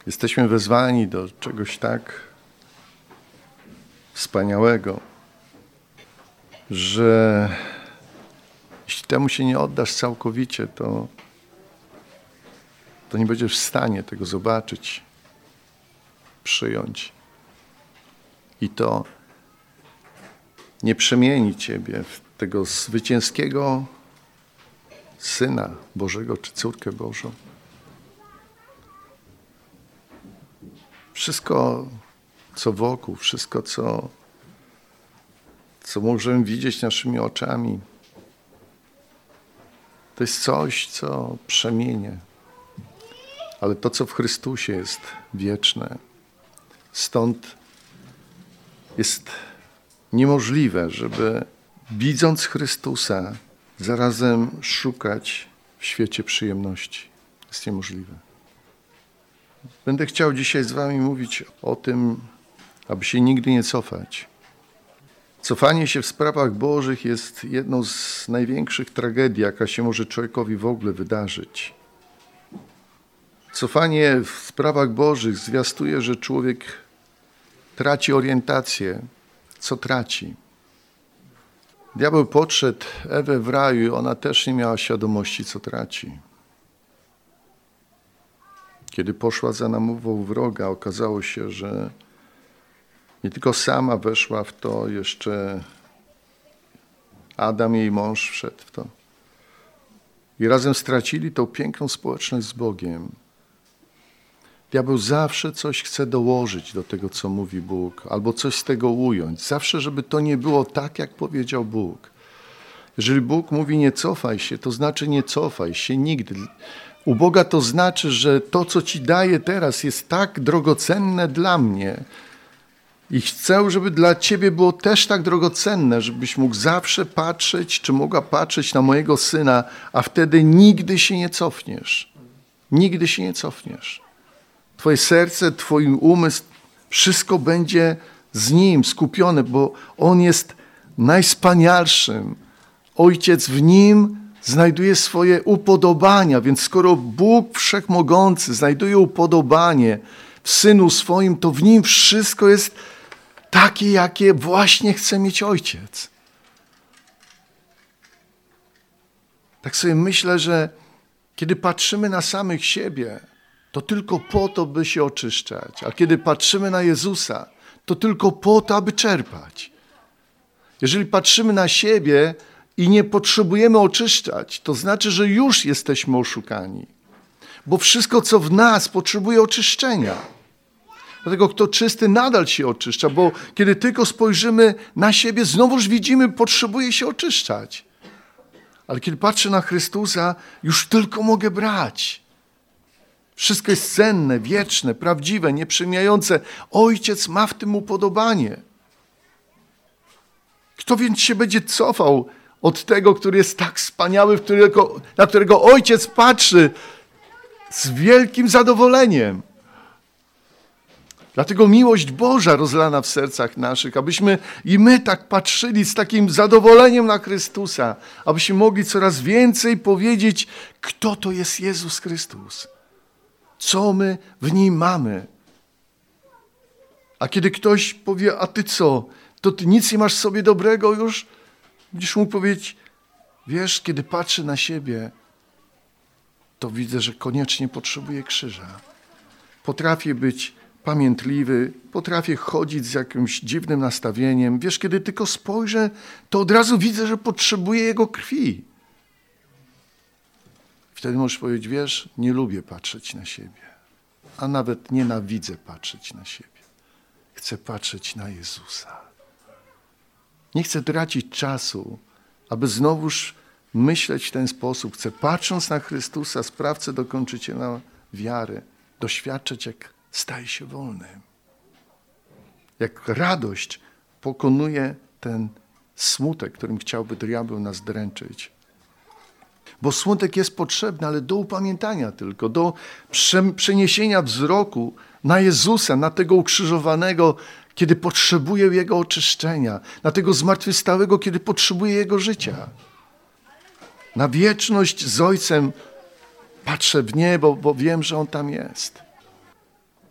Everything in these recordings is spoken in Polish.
Jesteśmy wezwani do czegoś tak wspaniałego, że jeśli temu się nie oddasz całkowicie, to nie będziesz w stanie tego zobaczyć, przyjąć. I to nie przemieni ciebie w tego zwycięskiego Syna Bożego czy córkę Bożą. Wszystko, co wokół, wszystko, co możemy widzieć naszymi oczami, to jest coś, co przemienia. Ale to, co w Chrystusie jest wieczne, stąd jest niemożliwe, żeby widząc Chrystusa, zarazem szukać w świecie przyjemności. Jest niemożliwe. Będę chciał dzisiaj z wami mówić o tym, aby się nigdy nie cofać. Cofanie się w sprawach Bożych jest jedną z największych tragedii, jaka się może człowiekowi w ogóle wydarzyć. Cofanie w sprawach Bożych zwiastuje, że człowiek traci orientację. Co traci? Diabeł podszedł Ewę w raju i ona też nie miała świadomości, co traci. Kiedy poszła za namową wroga, okazało się, że nie tylko sama weszła w to, jeszcze Adam, jej mąż, wszedł w to. I razem stracili tą piękną społeczność z Bogiem. Diabeł zawsze coś chce dołożyć do tego, co mówi Bóg, albo coś z tego ująć. Zawsze, żeby to nie było tak, jak powiedział Bóg. Jeżeli Bóg mówi nie cofaj się, to znaczy nie cofaj się nigdy. U Boga to znaczy, że to, co ci daję teraz, jest tak drogocenne dla mnie. I chcę, żeby dla ciebie było też tak drogocenne, żebyś mógł zawsze patrzeć, czy mogła patrzeć na mojego Syna, a wtedy nigdy się nie cofniesz. Nigdy się nie cofniesz. Twoje serce, twój umysł, wszystko będzie z Nim skupione, bo On jest najwspanialszym. Ojciec w Nim znajduje swoje upodobania, więc skoro Bóg Wszechmogący znajduje upodobanie w Synu swoim, to w Nim wszystko jest takie, jakie właśnie chce mieć Ojciec. Tak sobie myślę, że kiedy patrzymy na samych siebie, to tylko po to, by się oczyszczać. A kiedy patrzymy na Jezusa, to tylko po to, aby czerpać. Jeżeli patrzymy na siebie i nie potrzebujemy oczyszczać, to znaczy, że już jesteśmy oszukani. Bo wszystko, co w nas, potrzebuje oczyszczenia. Dlatego kto czysty, nadal się oczyszcza, bo kiedy tylko spojrzymy na siebie, znowuż widzimy, potrzebuje się oczyszczać. Ale kiedy patrzę na Chrystusa, już tylko mogę brać. Wszystko jest cenne, wieczne, prawdziwe, nieprzemijające. Ojciec ma w tym upodobanie. Kto więc się będzie cofał od tego, który jest tak wspaniały, na którego Ojciec patrzy z wielkim zadowoleniem. Dlatego miłość Boża rozlana w sercach naszych, abyśmy i my tak patrzyli z takim zadowoleniem na Chrystusa, abyśmy mogli coraz więcej powiedzieć, kto to jest Jezus Chrystus. Co my w Nim mamy. A kiedy ktoś powie, a ty co? To ty nic nie masz w sobie dobrego już? Będziesz mógł powiedzieć, wiesz, kiedy patrzę na siebie, to widzę, że koniecznie potrzebuję krzyża. Potrafię być pamiętliwy, potrafię chodzić z jakimś dziwnym nastawieniem. Wiesz, kiedy tylko spojrzę, to od razu widzę, że potrzebuję Jego krwi. Wtedy możesz powiedzieć, wiesz, nie lubię patrzeć na siebie, a nawet nienawidzę patrzeć na siebie. Chcę patrzeć na Jezusa. Nie chcę tracić czasu, aby znowuż myśleć w ten sposób. Chcę, patrząc na Chrystusa, sprawcę, dokończyciela wiary, doświadczać, jak staje się wolnym. Jak radość pokonuje ten smutek, którym chciałby diabeł nas dręczyć. Bo smutek jest potrzebny, ale do upamiętania tylko, do przeniesienia wzroku na Jezusa, na tego ukrzyżowanego, kiedy potrzebuje Jego oczyszczenia, na tego zmartwychwstałego, kiedy potrzebuje Jego życia. Na wieczność z Ojcem patrzę w niebo, bo wiem, że On tam jest.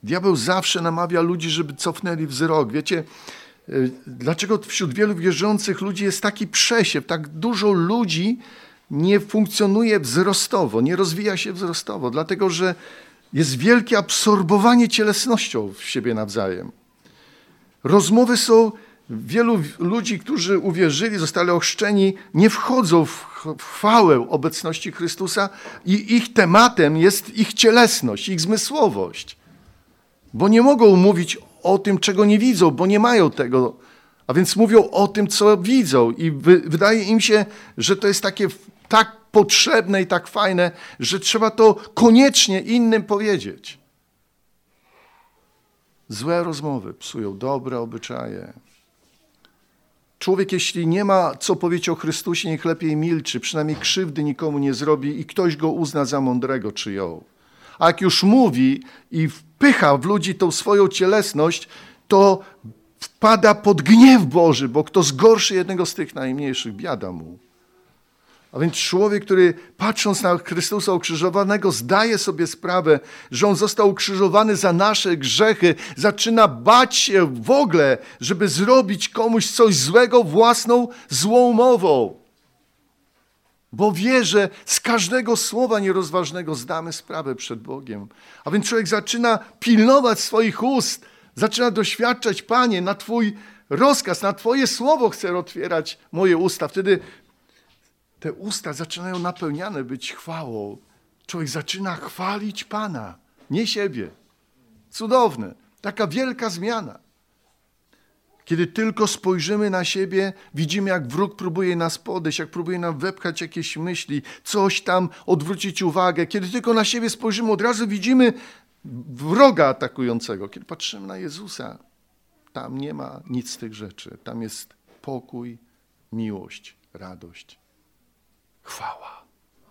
Diabeł zawsze namawia ludzi, żeby cofnęli wzrok. Wiecie, dlaczego wśród wielu wierzących ludzi jest taki przesiew? Tak dużo ludzi nie funkcjonuje wzrostowo, nie rozwija się wzrostowo, dlatego że jest wielkie absorbowanie cielesnością w siebie nawzajem. Rozmowy są, wielu ludzi, którzy uwierzyli, zostali ochrzczeni, nie wchodzą w chwałę obecności Chrystusa i ich tematem jest ich cielesność, ich zmysłowość. Bo nie mogą mówić o tym, czego nie widzą, bo nie mają tego. A więc mówią o tym, co widzą i wydaje im się, że to jest takie tak potrzebne i tak fajne, że trzeba to koniecznie innym powiedzieć. Złe rozmowy psują dobre obyczaje. Człowiek, jeśli nie ma co powiedzieć o Chrystusie, niech lepiej milczy, przynajmniej krzywdy nikomu nie zrobi i ktoś go uzna za mądrego czy ją. A jak już mówi i wpycha w ludzi tą swoją cielesność, to wpada pod gniew Boży, bo kto zgorszy jednego z tych najmniejszych, biada mu. A więc człowiek, który patrząc na Chrystusa ukrzyżowanego, zdaje sobie sprawę, że On został ukrzyżowany za nasze grzechy, zaczyna bać się w ogóle, żeby zrobić komuś coś złego własną złą mową. Bo wie, że z każdego słowa nierozważnego zdamy sprawę przed Bogiem. A więc człowiek zaczyna pilnować swoich ust, zaczyna doświadczać, Panie, na Twój rozkaz, na Twoje słowo chcę otwierać moje usta. Wtedy te usta zaczynają napełniane być chwałą. Człowiek zaczyna chwalić Pana, nie siebie. Cudowne, taka wielka zmiana. Kiedy tylko spojrzymy na siebie, widzimy, jak wróg próbuje nas podejść, jak próbuje nam wepchać jakieś myśli, coś tam odwrócić uwagę. Kiedy tylko na siebie spojrzymy, od razu widzimy wroga atakującego. Kiedy patrzymy na Jezusa, tam nie ma nic z tych rzeczy. Tam jest pokój, miłość, radość, chwała.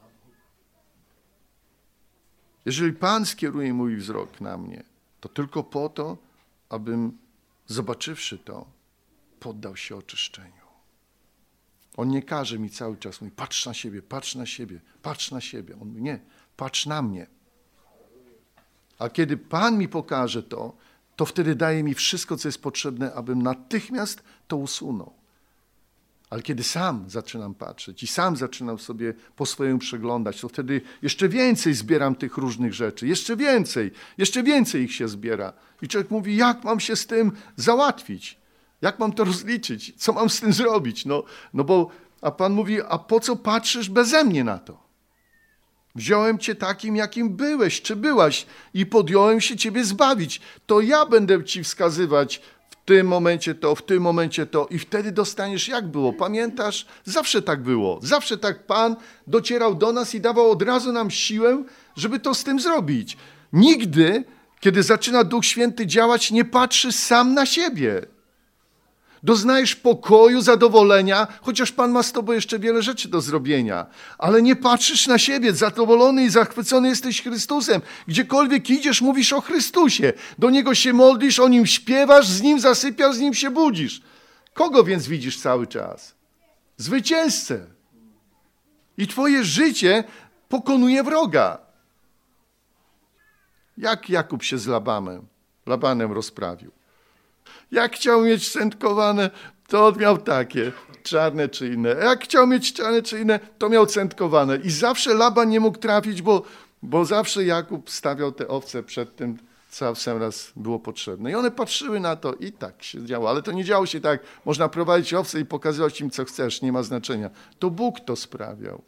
Jeżeli Pan skieruje mój wzrok na mnie, to tylko po to, abym zobaczywszy to, poddał się oczyszczeniu. On nie każe mi cały czas mówić, patrz na siebie, patrz na siebie, patrz na siebie. On mówi, nie, patrz na mnie. A kiedy Pan mi pokaże to, to wtedy daje mi wszystko, co jest potrzebne, abym natychmiast to usunął. Ale kiedy sam zaczynam patrzeć i sam zaczynam sobie po swojemu przeglądać, to wtedy jeszcze więcej zbieram tych różnych rzeczy. Jeszcze więcej ich się zbiera. I człowiek mówi, jak mam się z tym załatwić? Jak mam to rozliczyć? Co mam z tym zrobić? A Pan mówi, a po co patrzysz beze mnie na to? Wziąłem cię takim, jakim byłeś, czy byłaś i podjąłem się ciebie zbawić. To ja będę ci wskazywać w tym momencie to i wtedy dostaniesz jak było. Pamiętasz? Zawsze tak było. Zawsze tak Pan docierał do nas i dawał od razu nam siłę, żeby to z tym zrobić. Nigdy, kiedy zaczyna Duch Święty działać, nie patrzy sam na siebie. Doznajesz pokoju, zadowolenia, chociaż Pan ma z tobą jeszcze wiele rzeczy do zrobienia. Ale nie patrzysz na siebie, zadowolony i zachwycony jesteś Chrystusem. Gdziekolwiek idziesz, mówisz o Chrystusie. Do Niego się modlisz, o Nim śpiewasz, z Nim zasypiasz, z Nim się budzisz. Kogo więc widzisz cały czas? Zwycięzcę. I twoje życie pokonuje wroga. Jak Jakub się z Labanem rozprawił? Jak chciał mieć centkowane, to miał takie, czarne czy inne. Jak chciał mieć czarne czy inne, to miał centkowane. I zawsze Laban nie mógł trafić, bo zawsze Jakub stawiał te owce przed tym, co w sam raz było potrzebne. I one patrzyły na to i tak się działo. Ale to nie działo się tak, można prowadzić owce i pokazywać im, co chcesz, nie ma znaczenia. To Bóg to sprawiał.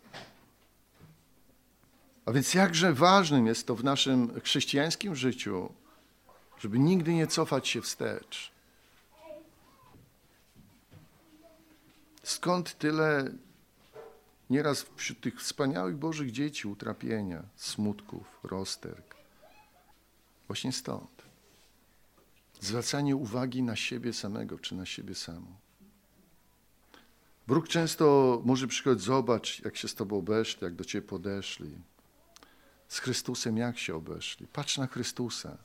A więc jakże ważnym jest to w naszym chrześcijańskim życiu, żeby nigdy nie cofać się wstecz. Skąd tyle nieraz wśród tych wspaniałych Bożych dzieci utrapienia, smutków, rozterk? Właśnie stąd. Zwracanie uwagi na siebie samego czy na siebie samą. Wróg często może przychodzić, zobacz, jak się z tobą obeszli, jak do ciebie podeszli. Z Chrystusem jak się obeszli? Patrz na Chrystusa.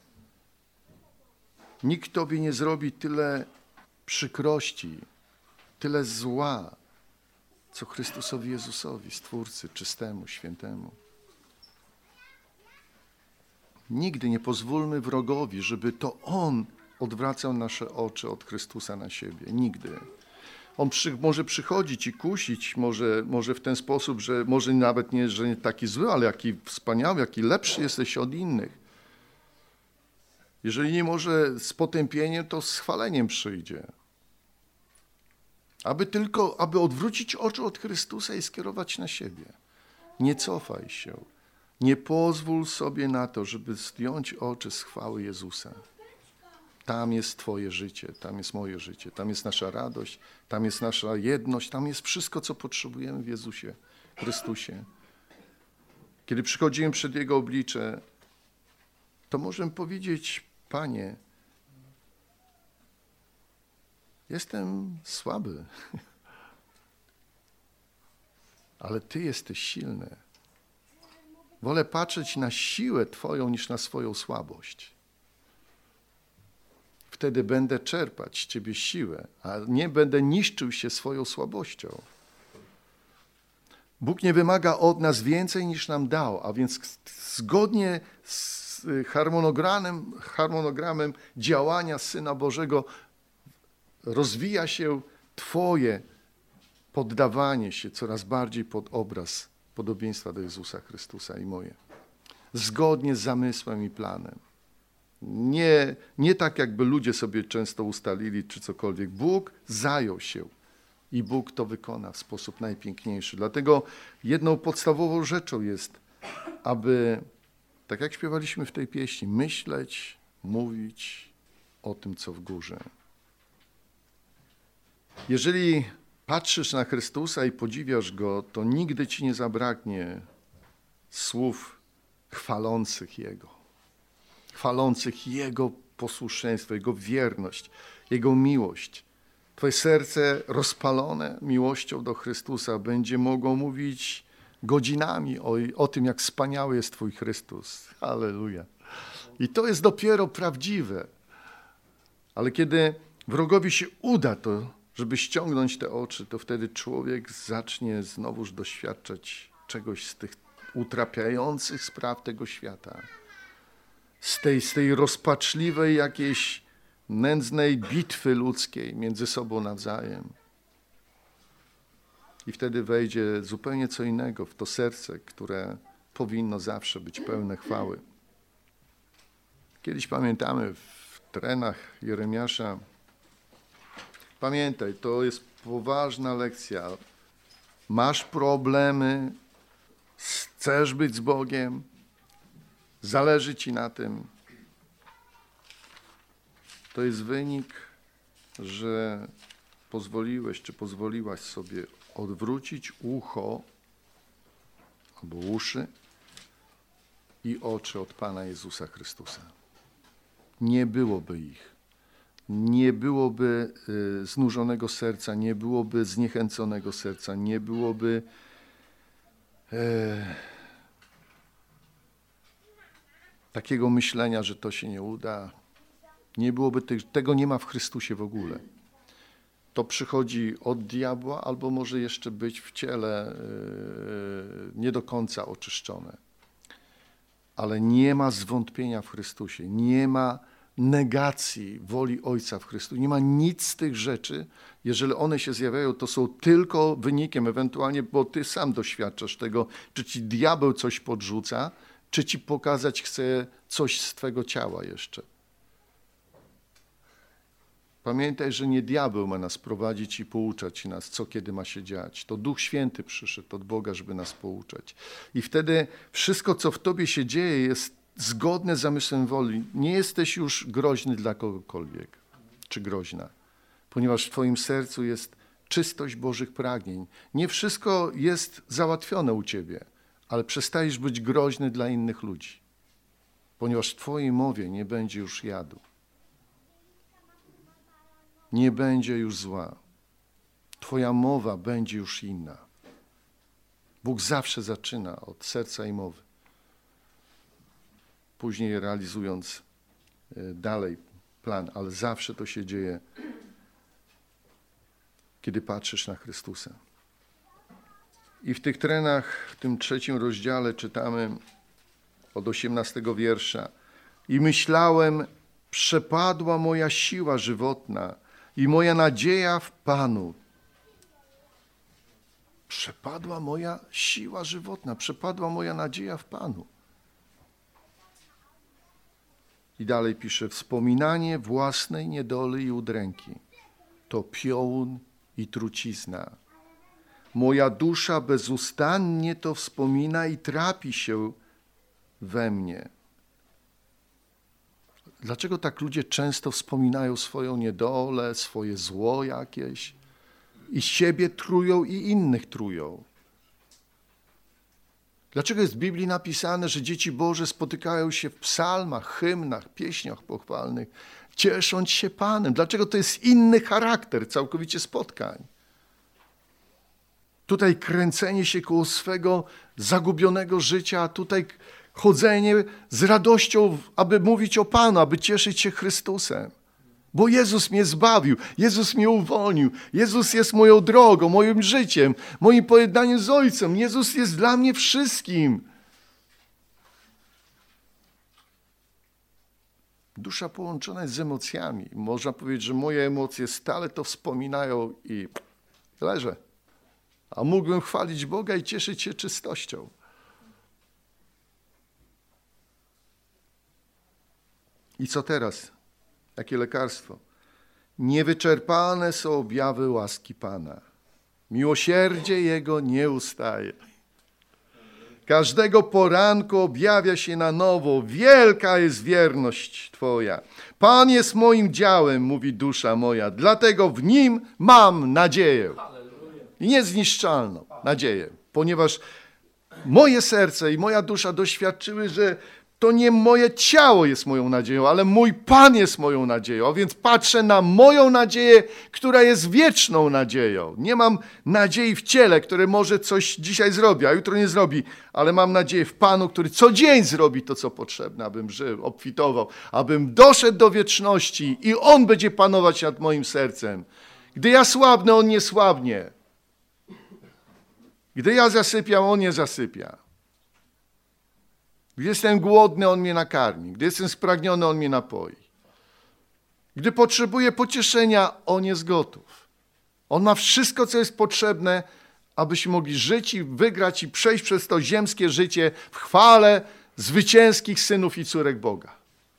Nikt tobie nie zrobi tyle przykrości, tyle zła, co Chrystusowi Jezusowi, Stwórcy, czystemu, świętemu. Nigdy nie pozwólmy wrogowi, żeby to on odwracał nasze oczy od Chrystusa na siebie. Nigdy. On może przychodzić i kusić, może w ten sposób, że może nawet nie, że nie taki zły, ale jaki wspaniały, jaki lepszy jesteś od innych. Jeżeli nie może z potępieniem, to z chwaleniem przyjdzie. Aby odwrócić oczy od Chrystusa i skierować na siebie. Nie cofaj się. Nie pozwól sobie na to, żeby zdjąć oczy z chwały Jezusa. Tam jest Twoje życie, tam jest moje życie, tam jest nasza radość, tam jest nasza jedność, tam jest wszystko, co potrzebujemy w Jezusie, Chrystusie. Kiedy przychodzimy przed Jego oblicze, to możemy powiedzieć: Panie, jestem słaby, ale Ty jesteś silny. Wolę patrzeć na siłę Twoją niż na swoją słabość. Wtedy będę czerpać z Ciebie siłę, a nie będę niszczył się swoją słabością. Bóg nie wymaga od nas więcej niż nam dał, a więc zgodnie z harmonogramem działania Syna Bożego rozwija się Twoje poddawanie się coraz bardziej pod obraz podobieństwa do Jezusa Chrystusa i moje. Zgodnie z zamysłem i planem. Nie tak, jakby ludzie sobie często ustalili, czy cokolwiek. Bóg zajął się i Bóg to wykona w sposób najpiękniejszy. Dlatego jedną podstawową rzeczą jest, aby, tak jak śpiewaliśmy w tej pieśni, myśleć, mówić o tym, co w górze. Jeżeli patrzysz na Chrystusa i podziwiasz Go, to nigdy ci nie zabraknie słów chwalących Jego posłuszeństwo, Jego wierność, Jego miłość. Twoje serce rozpalone miłością do Chrystusa będzie mogło mówić godzinami o tym, jak wspaniały jest Twój Chrystus. Halleluja. I to jest dopiero prawdziwe. Ale kiedy wrogowi się uda to, żeby ściągnąć te oczy, to wtedy człowiek zacznie znowuż doświadczać czegoś z tych utrapiających spraw tego świata. Z tej rozpaczliwej jakiejś nędznej bitwy ludzkiej między sobą nawzajem. I wtedy wejdzie zupełnie co innego w to serce, które powinno zawsze być pełne chwały. Kiedyś pamiętamy w trenach Jeremiasza, pamiętaj, to jest poważna lekcja. Masz problemy, chcesz być z Bogiem, zależy ci na tym. To jest wynik, że pozwoliłeś czy pozwoliłaś sobie odwrócić ucho albo uszy i oczy od Pana Jezusa Chrystusa. Nie byłoby ich. Nie byłoby znużonego serca, nie byłoby zniechęconego serca, nie byłoby takiego myślenia, że to się nie uda. Nie byłoby tego nie ma w Chrystusie w ogóle. To przychodzi od diabła, albo może jeszcze być w ciele nie do końca oczyszczone. Ale nie ma zwątpienia w Chrystusie, nie ma negacji woli Ojca w Chrystusie. Nie ma nic z tych rzeczy. Jeżeli one się zjawiają, to są tylko wynikiem, ewentualnie, bo ty sam doświadczasz tego, czy ci diabeł coś podrzuca, czy ci pokazać chce coś z twego ciała jeszcze. Pamiętaj, że nie diabeł ma nas prowadzić i pouczać nas, co kiedy ma się dziać. To Duch Święty przyszedł od Boga, żeby nas pouczać. I wtedy wszystko, co w tobie się dzieje, jest zgodne z zamysłem woli. Nie jesteś już groźny dla kogokolwiek, czy groźna, ponieważ w twoim sercu jest czystość Bożych pragnień. Nie wszystko jest załatwione u ciebie, ale przestajesz być groźny dla innych ludzi, ponieważ w twojej mowie nie będzie już jadu. Nie będzie już zła. Twoja mowa będzie już inna. Bóg zawsze zaczyna od serca i mowy. Później realizując dalej plan, ale zawsze to się dzieje, kiedy patrzysz na Chrystusa. I w tych trenach, w tym 3 rozdziale czytamy od 18 wiersza. I myślałem, przepadła moja siła żywotna i moja nadzieja w Panu. Przepadła moja siła żywotna, przepadła moja nadzieja w Panu. I dalej pisze, wspominanie własnej niedoli i udręki to piołun i trucizna. Moja dusza bezustannie to wspomina i trapi się we mnie. Dlaczego tak ludzie często wspominają swoją niedolę, swoje zło jakieś i siebie trują i innych trują? Dlaczego jest w Biblii napisane, że dzieci Boże spotykają się w psalmach, hymnach, pieśniach pochwalnych, ciesząc się Panem? Dlaczego to jest inny charakter całkowicie spotkań? Tutaj kręcenie się koło swego zagubionego życia, a tutaj chodzenie z radością, aby mówić o Panu, aby cieszyć się Chrystusem. Bo Jezus mnie zbawił, Jezus mnie uwolnił, Jezus jest moją drogą, moim życiem, moim pojednaniem z Ojcem. Jezus jest dla mnie wszystkim. Dusza połączona jest z emocjami. Można powiedzieć, że moje emocje stale to wspominają i leżę. A mógłbym chwalić Boga i cieszyć się czystością. I co teraz? Jakie lekarstwo? Niewyczerpane są objawy łaski Pana. Miłosierdzie Jego nie ustaje. Każdego poranku objawia się na nowo. Wielka jest wierność Twoja. Pan jest moim działem, mówi dusza moja. Dlatego w Nim mam nadzieję. I niezniszczalną nadzieję. Ponieważ moje serce i moja dusza doświadczyły, że to nie moje ciało jest moją nadzieją, ale mój Pan jest moją nadzieją. A więc patrzę na moją nadzieję, która jest wieczną nadzieją. Nie mam nadziei w ciele, które może coś dzisiaj zrobi, a jutro nie zrobi, ale mam nadzieję w Panu, który co dzień zrobi to, co potrzebne, abym żył, obfitował, abym doszedł do wieczności i On będzie panować nad moim sercem. Gdy ja słabnę, On nie słabnie. Gdy ja zasypiam, On nie zasypia. Gdy jestem głodny, On mnie nakarmi. Gdy jestem spragniony, On mnie napoi. Gdy potrzebuję pocieszenia, On jest gotów. On ma wszystko, co jest potrzebne, abyśmy mogli żyć i wygrać i przejść przez to ziemskie życie w chwale zwycięskich synów i córek Boga.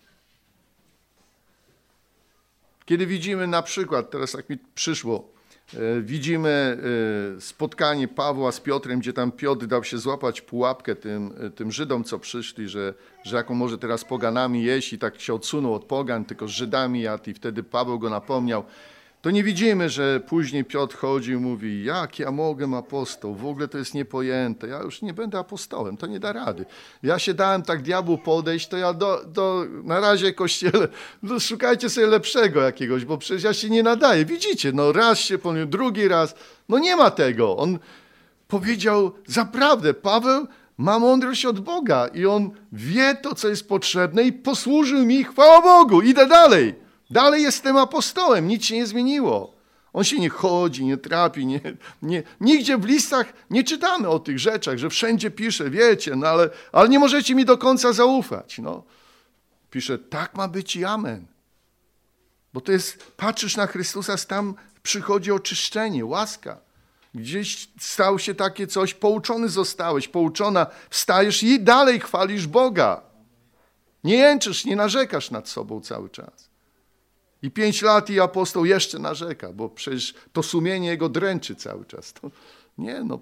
Kiedy widzimy na przykład, teraz tak mi przyszło, widzimy spotkanie Pawła z Piotrem, gdzie tam Piotr dał się złapać pułapkę tym Żydom, co przyszli, że jaką może teraz poganami jeść i tak się odsunął od pogan, tylko z Żydami jadł i wtedy Paweł go napomniał. To nie widzimy, że później Piotr chodzi i mówi, jak ja mogę apostoł, w ogóle to jest niepojęte, ja już nie będę apostołem, to nie da rady. Ja się dałem tak diabłu podejść, to ja na razie Kościele, szukajcie sobie lepszego jakiegoś, bo przecież ja się nie nadaję. Widzicie, no raz się pomylił, drugi raz, no nie ma tego. On powiedział, zaprawdę, Paweł ma mądrość od Boga i on wie to, co jest potrzebne i posłużył mi, chwała Bogu, idę dalej. Dalej jestem apostołem, nic się nie zmieniło. On się nie chodzi, nie trapi, nigdzie w listach nie czytamy o tych rzeczach, że wszędzie pisze, wiecie, no ale nie możecie mi do końca zaufać. No. Pisze, tak ma być i amen. Bo to jest, patrzysz na Chrystusa, tam przychodzi oczyszczenie, łaska. Gdzieś stało się takie coś, pouczony zostałeś, pouczona, wstajesz i dalej chwalisz Boga. Nie jęczysz, nie narzekasz nad sobą cały czas. I 5 lat i apostoł jeszcze narzeka, bo przecież to sumienie jego dręczy cały czas. To, nie, no,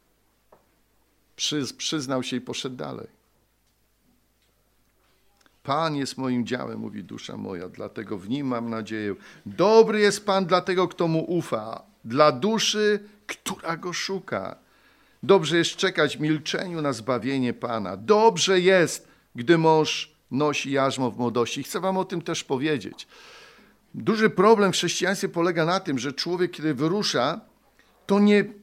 przyznał się i poszedł dalej. Pan jest moim działem, mówi dusza moja, dlatego w Nim mam nadzieję. Dobry jest Pan dla tego, kto Mu ufa, dla duszy, która Go szuka. Dobrze jest czekać w milczeniu na zbawienie Pana. Dobrze jest, gdy mąż nosi jarzmo w młodości. Chcę wam o tym też powiedzieć. Duży problem w chrześcijaństwie polega na tym, że człowiek, kiedy wyrusza, to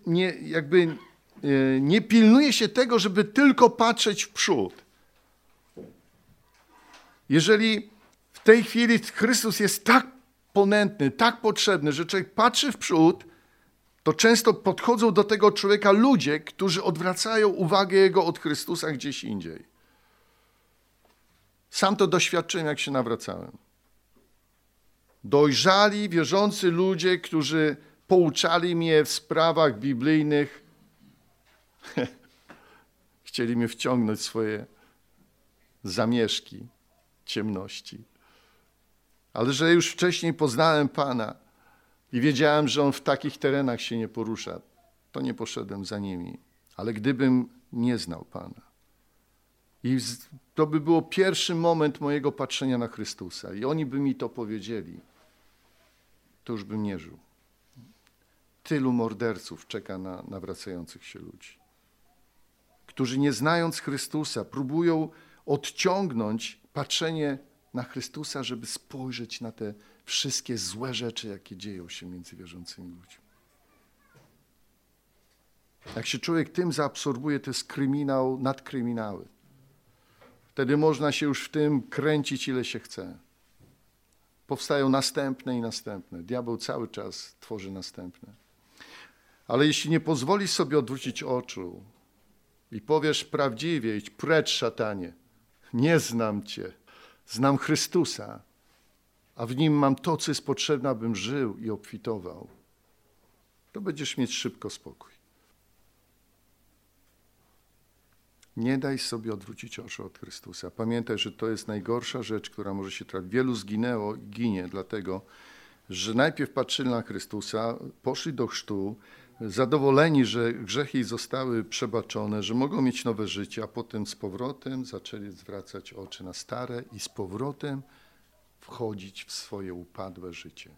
nie pilnuje się tego, żeby tylko patrzeć w przód. Jeżeli w tej chwili Chrystus jest tak ponętny, tak potrzebny, że człowiek patrzy w przód, to często podchodzą do tego człowieka ludzie, którzy odwracają uwagę jego od Chrystusa gdzieś indziej. Sam to doświadczyłem, jak się nawracałem. Dojrzali, wierzący ludzie, którzy pouczali mnie w sprawach biblijnych, chcieli mnie wciągnąć w swoje zamieszki ciemności. Ale że już wcześniej poznałem Pana i wiedziałem, że On w takich terenach się nie porusza, to nie poszedłem za nimi. Ale gdybym nie znał Pana, i to by było pierwszy moment mojego patrzenia na Chrystusa i oni by mi to powiedzieli, to już bym nie żył. Tylu morderców czeka na nawracających się ludzi, którzy nie znając Chrystusa próbują odciągnąć patrzenie na Chrystusa, żeby spojrzeć na te wszystkie złe rzeczy, jakie dzieją się między wierzącymi ludźmi. Jak się człowiek tym zaabsorbuje, to jest kryminał nad kryminały. Wtedy można się już w tym kręcić, ile się chce. Powstają następne i następne. Diabeł cały czas tworzy następne. Ale jeśli nie pozwolisz sobie odwrócić oczu i powiesz prawdziwie, idź precz, szatanie, nie znam Cię, znam Chrystusa, a w Nim mam to, co jest potrzebne, abym żył i obfitował, to będziesz mieć szybko spokój. Nie daj sobie odwrócić oczu od Chrystusa. Pamiętaj, że to jest najgorsza rzecz, która może się trafić. Wielu zginęło i ginie dlatego, że najpierw patrzyli na Chrystusa, poszli do chrztu, zadowoleni, że grzechy ich zostały przebaczone, że mogą mieć nowe życie, a potem z powrotem zaczęli zwracać oczy na stare i z powrotem wchodzić w swoje upadłe życie.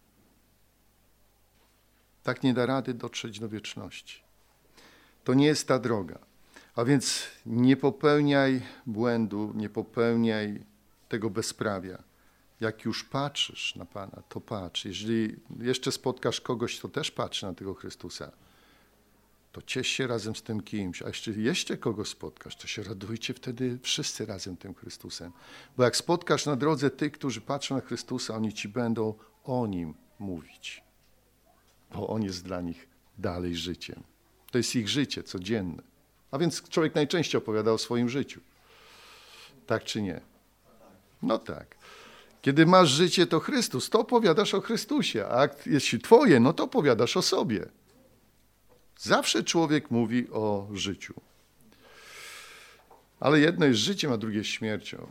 Tak nie da rady dotrzeć do wieczności. To nie jest ta droga. A więc nie popełniaj błędu, nie popełniaj tego bezprawia. Jak już patrzysz na Pana, to patrz. Jeżeli jeszcze spotkasz kogoś, kto też patrzy na tego Chrystusa, to ciesz się razem z tym kimś. A jeszcze kogoś spotkasz, to się radujcie wtedy wszyscy razem tym Chrystusem. Bo jak spotkasz na drodze tych, którzy patrzą na Chrystusa, oni ci będą o Nim mówić. Bo On jest dla nich dalej życiem. To jest ich życie codzienne. A więc człowiek najczęściej opowiada o swoim życiu. Tak czy nie? No tak. Kiedy masz życie, to Chrystus, to opowiadasz o Chrystusie, a jeśli twoje, no to opowiadasz o sobie. Zawsze człowiek mówi o życiu. Ale jedno jest życiem, a drugie jest śmiercią.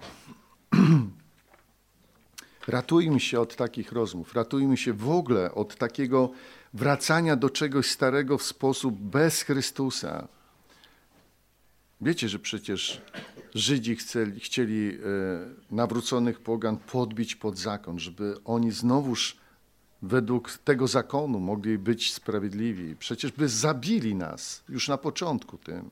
Ratujmy się od takich rozmów, ratujmy się w ogóle od takiego wracania do czegoś starego w sposób bez Chrystusa. Wiecie, że przecież Żydzi chcieli nawróconych pogan podbić pod zakon, żeby oni znowuż według tego zakonu mogli być sprawiedliwi. Przecież by zabili nas już na początku tym.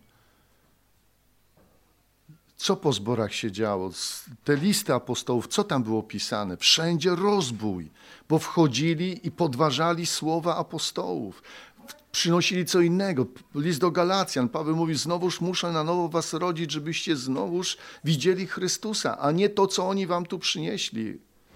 Co po zborach się działo? Te listy apostołów, co tam było pisane? Wszędzie rozbój, bo wchodzili i podważali słowa apostołów. Przynosili co innego. List do Galacjan. Paweł mówi, znowuż muszę na nowo was rodzić, żebyście znowuż widzieli Chrystusa, a nie to, co oni wam tu przynieśli.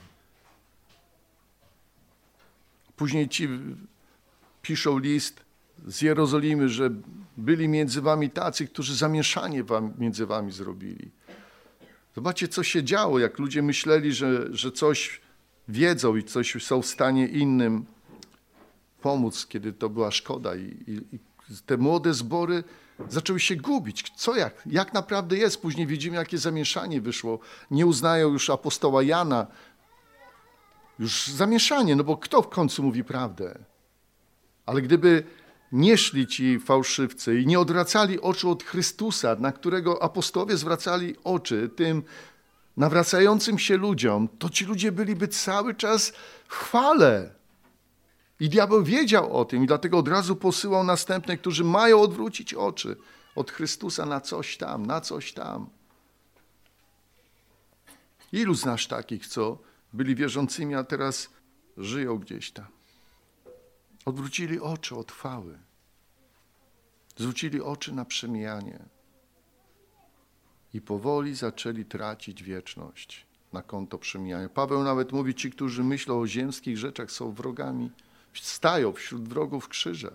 Później ci piszą list z Jerozolimy, że byli między wami tacy, którzy zamieszanie między wami zrobili. Zobaczcie, co się działo, jak ludzie myśleli, że coś wiedzą i coś są w stanie innym pomóc, kiedy to była szkoda. I te młode zbory zaczęły się gubić. Jak naprawdę jest? Później widzimy, jakie zamieszanie wyszło. Nie uznają już apostoła Jana. Już zamieszanie, no bo kto w końcu mówi prawdę? Ale gdyby nie szli ci fałszywcy i nie odwracali oczu od Chrystusa, na którego apostołowie zwracali oczy tym nawracającym się ludziom, to ci ludzie byliby cały czas w chwale. I diabeł wiedział o tym i dlatego od razu posyłał następnych, którzy mają odwrócić oczy od Chrystusa na coś tam, na coś tam. Ilu znasz takich, co byli wierzącymi, a teraz żyją gdzieś tam? Odwrócili oczy od chwały. Zwrócili oczy na przemijanie. I powoli zaczęli tracić wieczność na konto przemijania. Paweł nawet mówi, ci, którzy myślą o ziemskich rzeczach, są wrogami, stają wśród wrogów krzyża.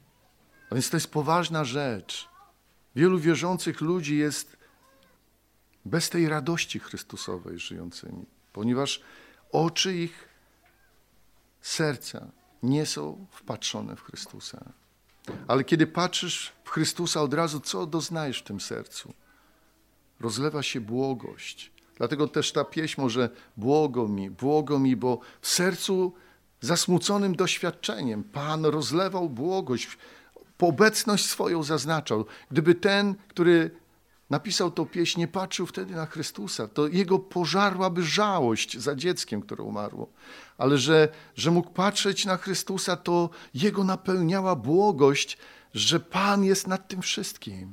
A więc to jest poważna rzecz. Wielu wierzących ludzi jest bez tej radości Chrystusowej żyjącymi, ponieważ oczy ich serca nie są wpatrzone w Chrystusa. Ale kiedy patrzysz w Chrystusa, od razu co doznajesz w tym sercu? Rozlewa się błogość. Dlatego też ta pieśń może błogo mi, bo w sercu zasmuconym doświadczeniem Pan rozlewał błogość, obecność swoją zaznaczał. Gdyby ten, który napisał tą pieśń, nie patrzył wtedy na Chrystusa, to jego pożarłaby żałość za dzieckiem, które umarło. Ale że mógł patrzeć na Chrystusa, to jego napełniała błogość, że Pan jest nad tym wszystkim.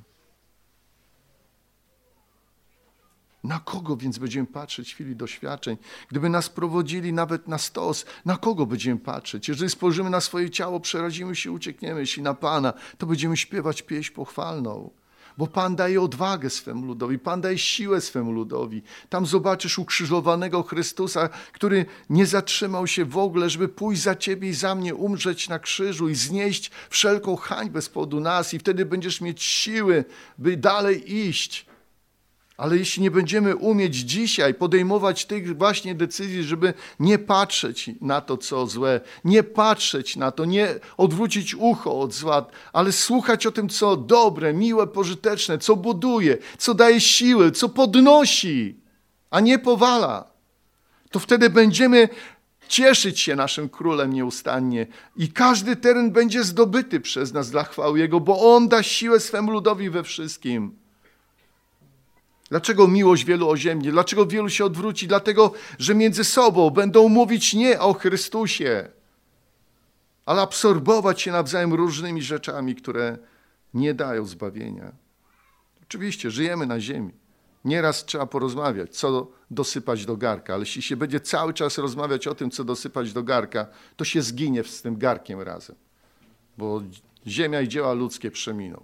Na kogo więc będziemy patrzeć w chwili doświadczeń? Gdyby nas prowadzili nawet na stos, na kogo będziemy patrzeć? Jeżeli spojrzymy na swoje ciało, przerazimy się, uciekniemy. Jeśli na Pana, to będziemy śpiewać pieśń pochwalną. Bo Pan daje odwagę swemu ludowi, Pan daje siłę swemu ludowi. Tam zobaczysz ukrzyżowanego Chrystusa, który nie zatrzymał się w ogóle, żeby pójść za ciebie i za mnie, umrzeć na krzyżu i znieść wszelką hańbę z powodu nas. I wtedy będziesz mieć siły, by dalej iść. Ale jeśli nie będziemy umieć dzisiaj podejmować tych właśnie decyzji, żeby nie patrzeć na to, co złe, nie patrzeć na to, nie odwrócić ucho od zła, ale słuchać o tym, co dobre, miłe, pożyteczne, co buduje, co daje siłę, co podnosi, a nie powala, to wtedy będziemy cieszyć się naszym Królem nieustannie i każdy teren będzie zdobyty przez nas dla chwały Jego, bo On da siłę swemu ludowi we wszystkim. Dlaczego miłość wielu oziębnie? Dlaczego wielu się odwróci? Dlatego, że między sobą będą mówić nie o Chrystusie, ale absorbować się nawzajem różnymi rzeczami, które nie dają zbawienia. Oczywiście, żyjemy na ziemi. Nieraz trzeba porozmawiać, co dosypać do garka, ale jeśli się będzie cały czas rozmawiać o tym, co dosypać do garka, to się zginie z tym garkiem razem, bo ziemia i dzieła ludzkie przeminą.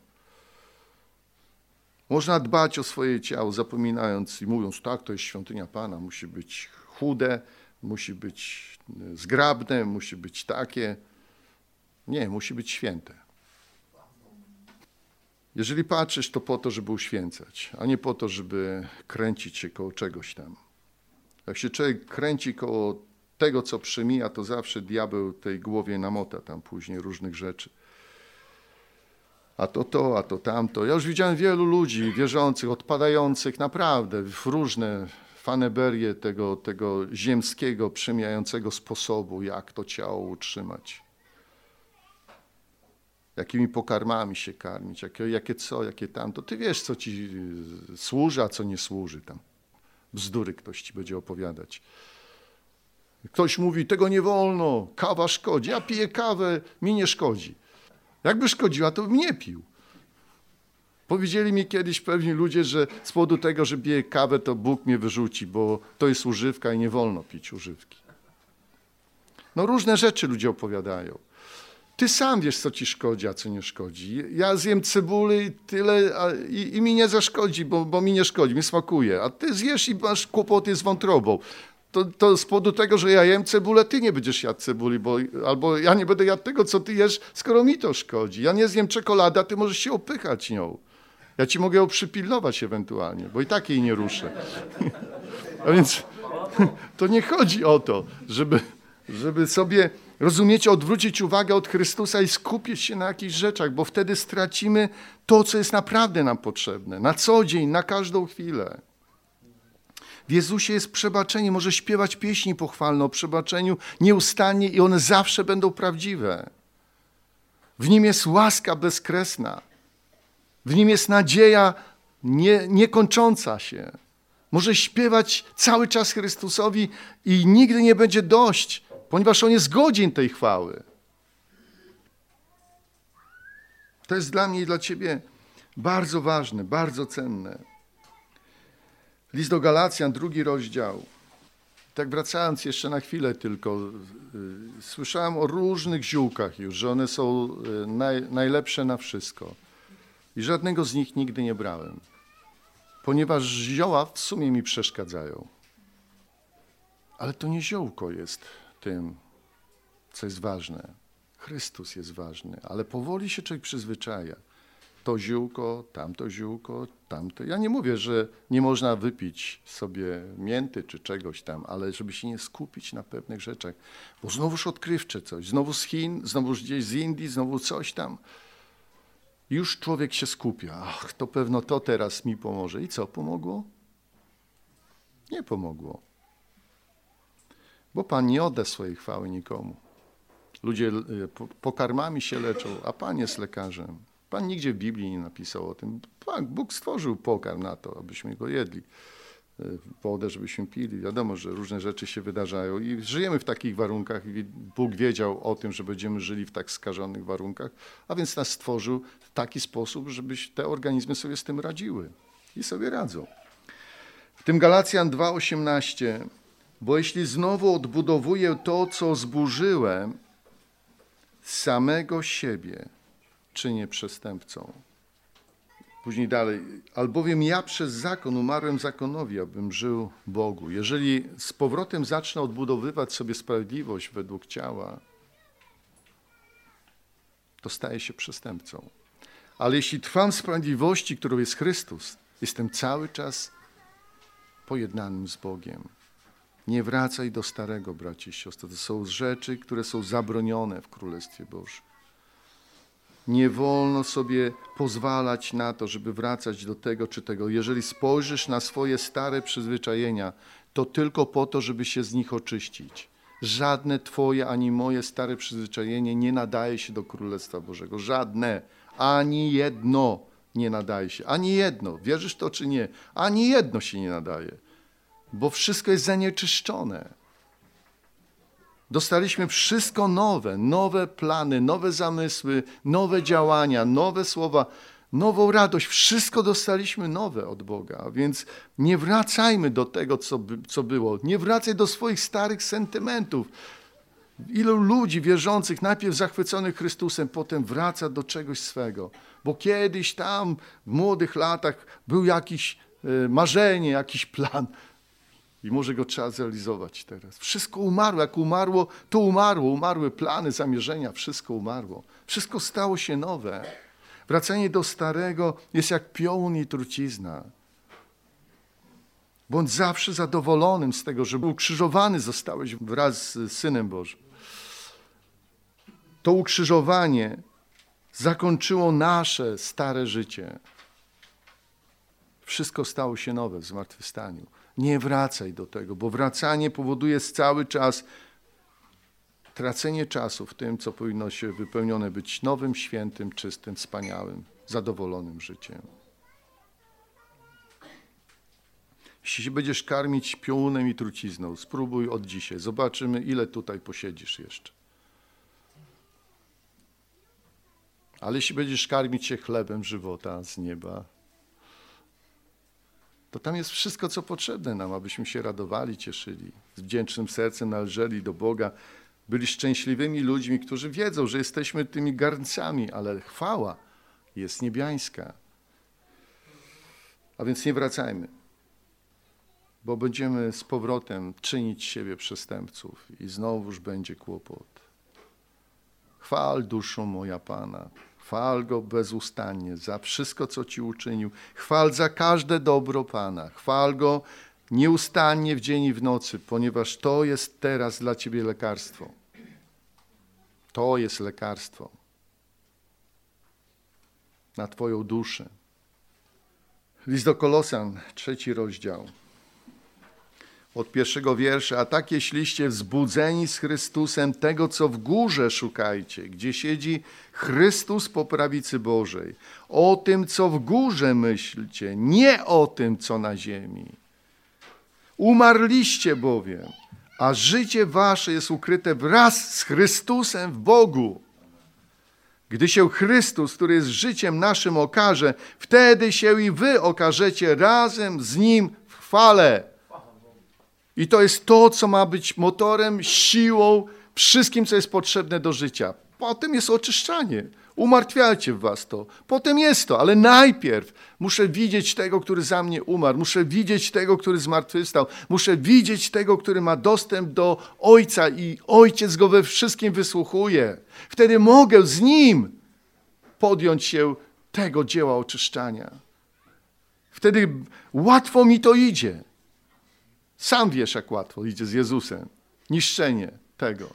Można dbać o swoje ciało, zapominając i mówiąc, tak, to jest świątynia Pana, musi być chude, musi być zgrabne, musi być takie. Nie, musi być święte. Jeżeli patrzysz, to po to, żeby uświęcać, a nie po to, żeby kręcić się koło czegoś tam. Jak się człowiek kręci koło tego, co przemija, to zawsze diabeł tej głowie namota tam później różnych rzeczy. A to tamto. Ja już widziałem wielu ludzi wierzących, odpadających naprawdę w różne faneberie tego ziemskiego, przemijającego sposobu, jak to ciało utrzymać. Jakimi pokarmami się karmić, jakie tamto. Ty wiesz, co ci służy, a co nie służy tam. Bzdury ktoś ci będzie opowiadać. Ktoś mówi, tego nie wolno, kawa szkodzi. Ja piję kawę, mi nie szkodzi. Jakby szkodziła, to bym nie pił. Powiedzieli mi kiedyś pewni ludzie, że z powodu tego, że piję kawę, to Bóg mnie wyrzuci, bo to jest używka i nie wolno pić używki. No różne rzeczy ludzie opowiadają. Ty sam wiesz, co ci szkodzi, a co nie szkodzi. Ja zjem cebuli tyle i mi nie zaszkodzi, bo mi nie szkodzi, mi smakuje. A ty zjesz i masz kłopoty z wątrobą. To z powodu tego, że ja jem cebulę, ty nie będziesz jadł cebuli, albo ja nie będę jadł tego, co ty jesz, skoro mi to szkodzi. Ja nie zjem czekolady, a ty możesz się opychać nią. Ja ci mogę ją przypilnować ewentualnie, bo i tak jej nie ruszę. A więc to nie chodzi o to, żeby sobie, rozumiecie, odwrócić uwagę od Chrystusa i skupić się na jakichś rzeczach, bo wtedy stracimy to, co jest naprawdę nam potrzebne. Na co dzień, na każdą chwilę. W Jezusie jest przebaczenie, może śpiewać pieśni pochwalne o przebaczeniu nieustannie i one zawsze będą prawdziwe. W Nim jest łaska bezkresna. W Nim jest nadzieja niekończąca się. Może śpiewać cały czas Chrystusowi i nigdy nie będzie dość, ponieważ On jest godzien tej chwały. To jest dla mnie i dla ciebie bardzo ważne, bardzo cenne. List do Galacjan, 2 rozdział. Tak wracając jeszcze na chwilę tylko, słyszałem o różnych ziółkach już, że one są najlepsze na wszystko. I żadnego z nich nigdy nie brałem, ponieważ zioła w sumie mi przeszkadzają. Ale to nie ziółko jest tym, co jest ważne. Chrystus jest ważny, ale powoli się człowiek przyzwyczaja. to ziółko, tamto ziółko, tamto. Ja nie mówię, że nie można wypić sobie mięty czy czegoś tam, ale żeby się nie skupić na pewnych rzeczach, bo znowuż odkrywcze coś, znowu z Chin, znowu gdzieś z Indii, znowu coś tam. Już człowiek się skupia. Ach, to pewno to teraz mi pomoże. I co, pomogło? Nie pomogło. Bo Pan nie odda swojej chwały nikomu. Ludzie pokarmami się leczą, a Pan jest lekarzem. Pan nigdzie w Biblii nie napisał o tym. Bóg stworzył pokarm na to, abyśmy go jedli. Wodę, żebyśmy pili. Wiadomo, że różne rzeczy się wydarzają i żyjemy w takich warunkach. I Bóg wiedział o tym, że będziemy żyli w tak skażonych warunkach, a więc nas stworzył w taki sposób, żeby te organizmy sobie z tym radziły. I sobie radzą. W tym Galacjan 2:18, bo jeśli znowu odbudowuję to, co zburzyłem, samego siebie czynię przestępcą. Później dalej, albowiem ja przez zakon umarłem zakonowi, abym żył Bogu. Jeżeli z powrotem zacznę odbudowywać sobie sprawiedliwość według ciała, to staję się przestępcą. Ale jeśli trwam w sprawiedliwości, którą jest Chrystus, jestem cały czas pojednanym z Bogiem. Nie wracaj do starego, bracia i siostry. To są rzeczy, które są zabronione w Królestwie Bożym. Nie wolno sobie pozwalać na to, żeby wracać do tego czy tego. Jeżeli spojrzysz na swoje stare przyzwyczajenia, to tylko po to, żeby się z nich oczyścić. Żadne twoje ani moje stare przyzwyczajenie nie nadaje się do Królestwa Bożego. Żadne. Ani jedno nie nadaje się. Ani jedno. Wierzysz to czy nie? Ani jedno się nie nadaje. Bo wszystko jest zanieczyszczone. Dostaliśmy wszystko nowe plany, nowe zamysły, nowe działania, nowe słowa, nową radość. Wszystko dostaliśmy nowe od Boga, więc nie wracajmy do tego, co było. Nie wracaj do swoich starych sentymentów. Ilu ludzi wierzących, najpierw zachwyconych Chrystusem, potem wraca do czegoś swego. Bo kiedyś tam w młodych latach był jakieś marzenie, jakiś plan. I może go trzeba zrealizować teraz. Wszystko umarło. Jak umarło, to umarło. Umarły plany, zamierzenia. Wszystko umarło. Wszystko stało się nowe. Wracanie do starego jest jak piorun i trucizna. Bądź zawsze zadowolonym z tego, że ukrzyżowany zostałeś wraz z Synem Bożym. To ukrzyżowanie zakończyło nasze stare życie. Wszystko stało się nowe w zmartwychwstaniu. Nie wracaj do tego, bo wracanie powoduje cały czas tracenie czasu w tym, co powinno się wypełnione być nowym, świętym, czystym, wspaniałym, zadowolonym życiem. Jeśli się będziesz karmić piorunem i trucizną, spróbuj od dzisiaj. Zobaczymy, ile tutaj posiedzisz jeszcze. Ale jeśli będziesz karmić się chlebem żywota z nieba, to tam jest wszystko, co potrzebne nam, abyśmy się radowali, cieszyli, z wdzięcznym sercem należeli do Boga, byli szczęśliwymi ludźmi, którzy wiedzą, że jesteśmy tymi garncami, ale chwała jest niebiańska. A więc nie wracajmy, bo będziemy z powrotem czynić siebie przestępców i znowuż będzie kłopot. Chwal duszo moja Pana. Chwal Go bezustannie za wszystko, co Ci uczynił. Chwal za każde dobro Pana. Chwal Go nieustannie w dzień i w nocy, ponieważ to jest teraz dla Ciebie lekarstwo. To jest lekarstwo na Twoją duszę. List do Kolosan, 3 rozdział. Od 1 wiersza, a tak jeśliście wzbudzeni z Chrystusem, tego co w górze szukajcie, gdzie siedzi Chrystus po prawicy Bożej. O tym, co w górze myślcie, nie o tym, co na ziemi. Umarliście bowiem, a życie wasze jest ukryte wraz z Chrystusem w Bogu. Gdy się Chrystus, który jest życiem naszym, okaże, wtedy się i wy okażecie razem z Nim w chwale. I to jest to, co ma być motorem, siłą, wszystkim, co jest potrzebne do życia. Potem jest oczyszczanie. Umartwiajcie w was to. Potem jest to, ale najpierw muszę widzieć tego, który za mnie umarł. Muszę widzieć tego, który zmartwychwstał. Muszę widzieć tego, który ma dostęp do Ojca i Ojciec go we wszystkim wysłuchuje. Wtedy mogę z Nim podjąć się tego dzieła oczyszczania. Wtedy łatwo mi to idzie. Sam wiesz, jak łatwo idzie z Jezusem. Niszczenie tego.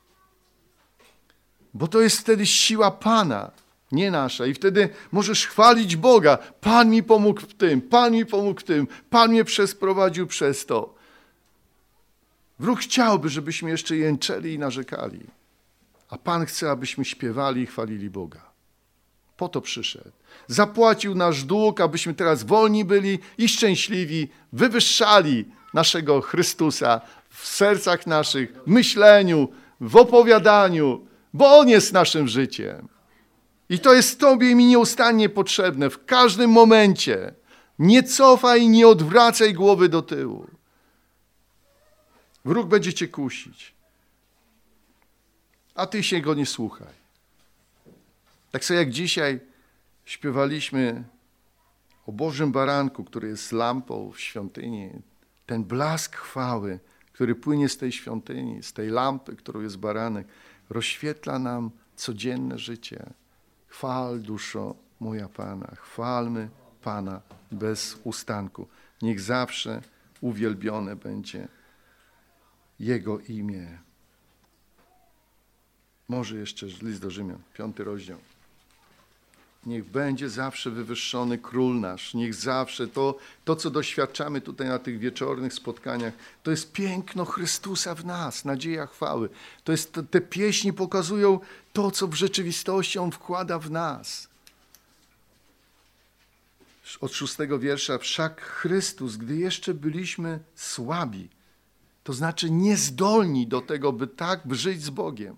Bo to jest wtedy siła Pana, nie nasza. I wtedy możesz chwalić Boga. Pan mi pomógł w tym, Pan mi pomógł w tym, Pan mnie przeprowadził przez to. Wróg chciałby, żebyśmy jeszcze jęczeli i narzekali. A Pan chce, abyśmy śpiewali i chwalili Boga. Po to przyszedł. Zapłacił nasz dług, abyśmy teraz wolni byli i szczęśliwi, wywyższali naszego Chrystusa w sercach naszych, w myśleniu, w opowiadaniu, bo On jest naszym życiem. I to jest Tobie i mi nieustannie potrzebne w każdym momencie. Nie cofaj, nie odwracaj głowy do tyłu. Wróg będzie cię kusić, a ty się go nie słuchaj. Tak samo jak dzisiaj śpiewaliśmy o Bożym Baranku, który jest lampą w świątyni, ten blask chwały, który płynie z tej świątyni, z tej lampy, którą jest baranek, rozświetla nam codzienne życie. Chwal, duszo moja Pana, chwalmy Pana bez ustanku. Niech zawsze uwielbione będzie Jego imię. Może jeszcze list do Rzymian, 5 rozdział. Niech będzie zawsze wywyższony Król nasz. Niech zawsze to, co doświadczamy tutaj na tych wieczornych spotkaniach, to jest piękno Chrystusa w nas, nadzieja chwały. Te pieśni pokazują to, co w rzeczywistości On wkłada w nas. Od 6 wiersza. Wszak Chrystus, gdy jeszcze byliśmy słabi, to znaczy niezdolni do tego, by tak żyć z Bogiem,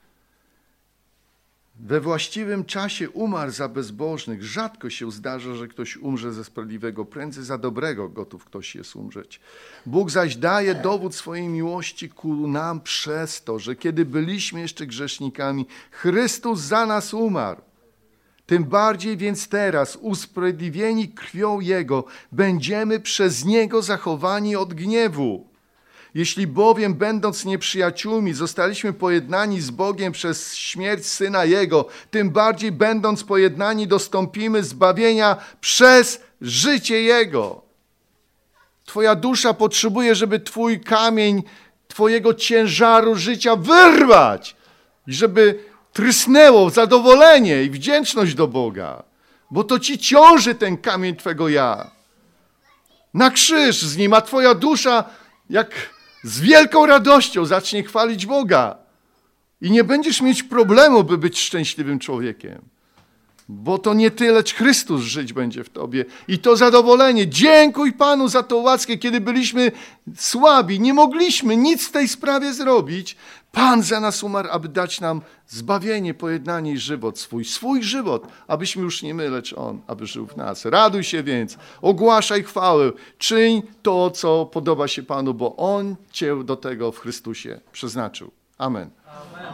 we właściwym czasie umarł za bezbożnych. Rzadko się zdarza, że ktoś umrze ze sprawiedliwego. Prędzej za dobrego gotów ktoś jest umrzeć. Bóg zaś daje dowód swojej miłości ku nam przez to, że kiedy byliśmy jeszcze grzesznikami, Chrystus za nas umarł. Tym bardziej więc teraz, usprawiedliwieni krwią Jego, będziemy przez Niego zachowani od gniewu. Jeśli bowiem, będąc nieprzyjaciółmi, zostaliśmy pojednani z Bogiem przez śmierć Syna Jego, tym bardziej będąc pojednani, dostąpimy zbawienia przez życie Jego. Twoja dusza potrzebuje, żeby Twój kamień Twojego ciężaru życia wyrwać i żeby trysnęło zadowolenie i wdzięczność do Boga, bo to Ci ciąży ten kamień Twego ja. Na krzyż z nim, a Twoja dusza jak z wielką radością zacznie chwalić Boga. I nie będziesz mieć problemu, by być szczęśliwym człowiekiem. Bo to nie ty, lecz Chrystus żyć będzie w tobie. I to zadowolenie. Dziękuj Panu za tą łaskę, kiedy byliśmy słabi. Nie mogliśmy nic w tej sprawie zrobić. Pan za nas umarł, aby dać nam zbawienie, pojednanie i żywot swój. Swój żywot, abyśmy już nie my, lecz On, aby żył w nas. Raduj się więc, ogłaszaj chwałę, czyń to, co podoba się Panu, bo On cię do tego w Chrystusie przeznaczył. Amen. Amen.